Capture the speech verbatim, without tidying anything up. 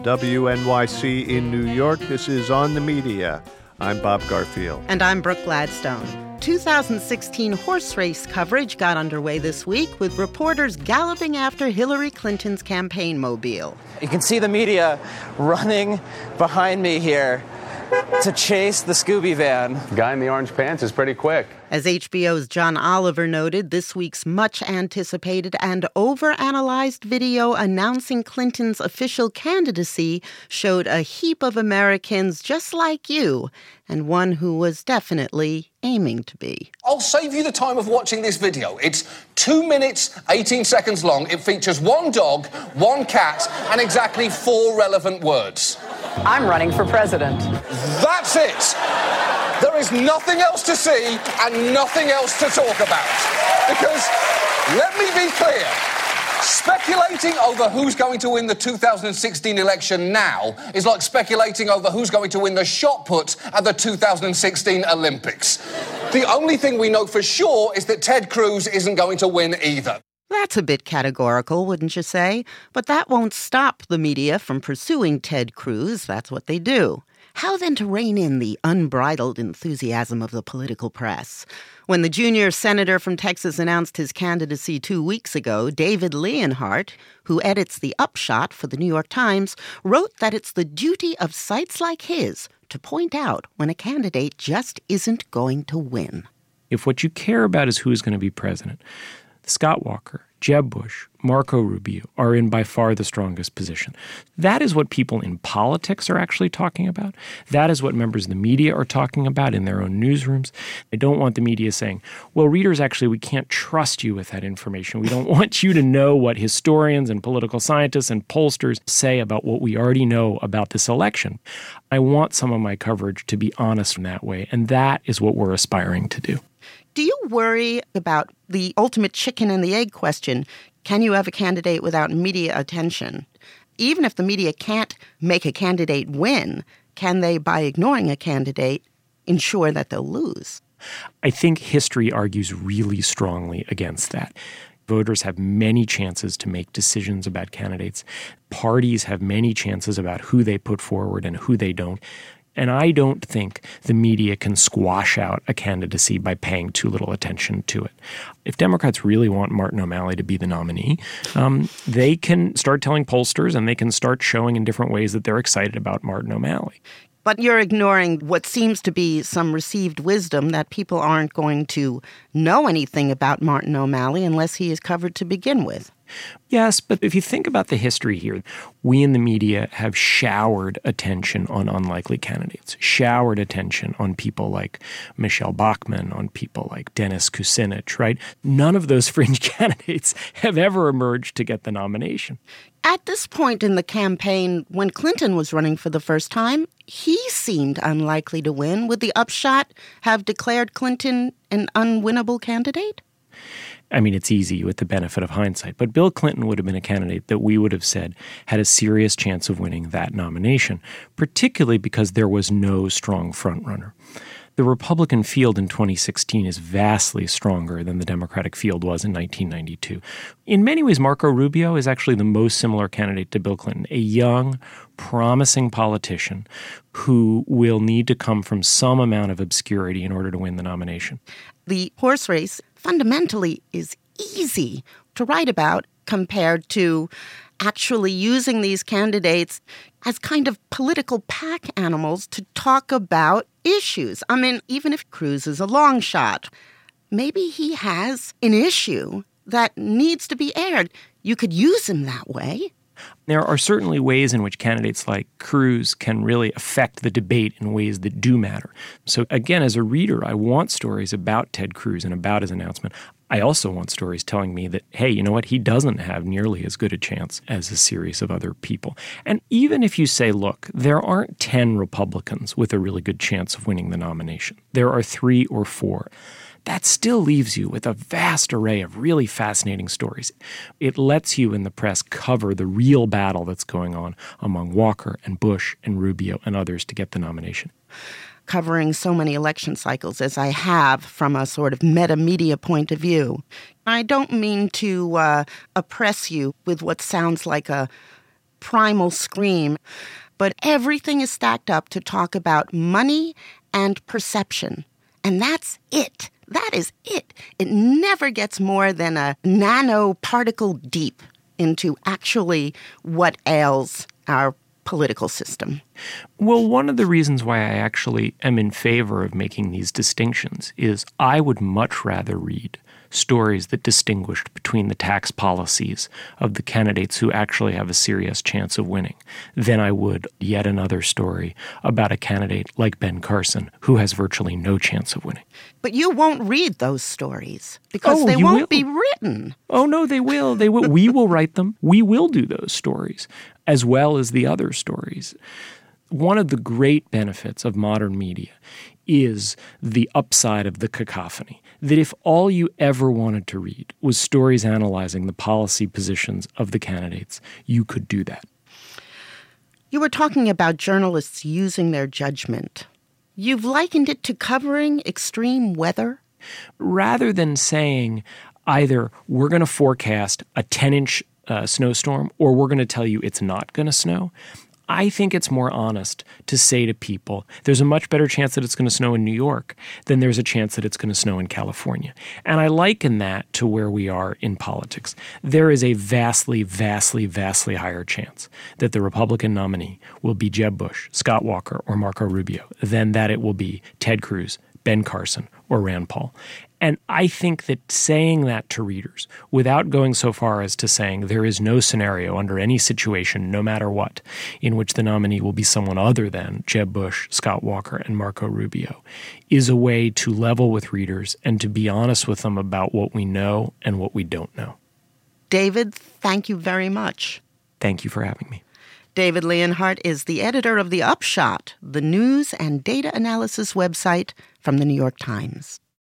W N Y C in New York, this is On the Media. I'm Bob Garfield. And I'm Brooke Gladstone. two thousand sixteen horse race coverage got underway this week with reporters galloping after Hillary Clinton's campaign mobile. You can see the media running behind me here to chase the Scooby van. The guy in the orange pants is pretty quick. As H B O's John Oliver noted, this week's much-anticipated and overanalyzed video announcing Clinton's official candidacy showed a heap of Americans just like you, and one who was definitely aiming to be. I'll save you the time of watching this video. It's two minutes, eighteen seconds long. It features one dog, one cat, and exactly four relevant words. I'm running for president. That's it. There is nothing else to see and nothing else to talk about. Because, let me be clear, speculating over who's going to win the two thousand sixteen election now is like speculating over who's going to win the shot put at the two thousand sixteen Olympics. The only thing we know for sure is that Ted Cruz isn't going to win either. That's a bit categorical, wouldn't you say? But that won't stop the media from pursuing Ted Cruz. That's what they do. How then to rein in the unbridled enthusiasm of the political press? When the junior senator from Texas announced his candidacy two weeks ago, David Leonhardt, who edits The Upshot for the New York Times, wrote that it's the duty of sites like his to point out when a candidate just isn't going to win. If what you care about is who's going to be president, Scott Walker, Jeb Bush, Marco Rubio are in by far the strongest position. That is what people in politics are actually talking about. That is what members of the media are talking about in their own newsrooms. I don't want the media saying, well, readers, actually, we can't trust you with that information. We don't want you to know what historians and political scientists and pollsters say about what we already know about this election. I want some of my coverage to be honest in that way, and that is what we're aspiring to do. Do you worry about the ultimate chicken and the egg question? Can you have a candidate without media attention? Even if the media can't make a candidate win, can they, by ignoring a candidate, ensure that they'll lose? I think history argues really strongly against that. Voters have many chances to make decisions about candidates. Parties have many chances about who they put forward and who they don't. And I don't think the media can squash out a candidacy by paying too little attention to it. If Democrats really want Martin O'Malley to be the nominee, um, they can start telling pollsters and they can start showing in different ways that they're excited about Martin O'Malley. But you're ignoring what seems to be some received wisdom that people aren't going to know anything about Martin O'Malley unless he is covered to begin with. Yes, but if you think about the history here, we in the media have showered attention on unlikely candidates, showered attention on people like Michelle Bachmann, on people like Dennis Kucinich, right? None of those fringe candidates have ever emerged to get the nomination. At this point in the campaign, when Clinton was running for the first time, he seemed unlikely to win. Would The Upshot have declared Clinton an unwinnable candidate? I mean, it's easy with the benefit of hindsight, but Bill Clinton would have been a candidate that we would have said had a serious chance of winning that nomination, particularly because there was no strong frontrunner. The Republican field in twenty sixteen is vastly stronger than the Democratic field was in nineteen ninety-two. In many ways, Marco Rubio is actually the most similar candidate to Bill Clinton, a young, promising politician who will need to come from some amount of obscurity in order to win the nomination. The horse race fundamentally is easy to write about compared to actually using these candidates as kind of political pack animals to talk about issues. I mean, even if Cruz is a long shot, maybe he has an issue that needs to be aired. You could use him that way. There are certainly ways in which candidates like Cruz can really affect the debate in ways that do matter. So again, as a reader, I want stories about Ted Cruz and about his announcement. I also want stories telling me that, hey, you know what, he doesn't have nearly as good a chance as a series of other people. And even if you say, look, there aren't ten Republicans with a really good chance of winning the nomination, there are three or four. That still leaves you with a vast array of really fascinating stories. It lets you in the press cover the real battle that's going on among Walker and Bush and Rubio and others to get the nomination. Covering so many election cycles as I have from a sort of meta-media point of view, I don't mean to uh, oppress you with what sounds like a primal scream. But everything is stacked up to talk about money and perception. And that's it. That is it. It never gets more than a nanoparticle deep into actually what ails our political system. Well, one of the reasons why I actually am in favor of making these distinctions is I would much rather read stories that distinguished between the tax policies of the candidates who actually have a serious chance of winning than I would yet another story about a candidate like Ben Carson who has virtually no chance of winning. But you won't read those stories because oh, they won't will. be written. Oh, no, they will. They will. We will write them. We will do those stories as well as the other stories. One of the great benefits of modern media is the upside of the cacophony, that if all you ever wanted to read was stories analyzing the policy positions of the candidates, you could do that. You were talking about journalists using their judgment. You've likened it to covering extreme weather? Rather than saying either we're going to forecast a ten-inch uh, snowstorm or we're going to tell you it's not going to snow, I think it's more honest to say to people, there's a much better chance that it's going to snow in New York than there's a chance that it's going to snow in California. And I liken that to where we are in politics. There is a vastly, vastly, vastly higher chance that the Republican nominee will be Jeb Bush, Scott Walker, or Marco Rubio than that it will be Ted Cruz, Ben Carson, or Rand Paul. And I think that saying that to readers, without going so far as to saying there is no scenario under any situation, no matter what, in which the nominee will be someone other than Jeb Bush, Scott Walker, and Marco Rubio, is a way to level with readers and to be honest with them about what we know and what we don't know. David, thank you very much. Thank you for having me. David Leonhardt is the editor of The Upshot, the news and data analysis website from the New York Times.